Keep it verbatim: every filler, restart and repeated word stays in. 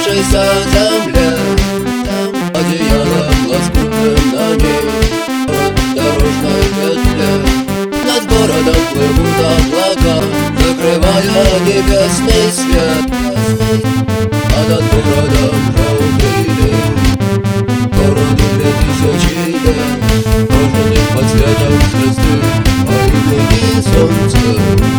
Покатившейся земле, одеялом лоскутным на ней, в дорожной петле. Над городом плывут облака, закрывая небесный свет, а над городом желтый дым. Городу две тысячи лет, прожитых под светом звезды, а имени солнца.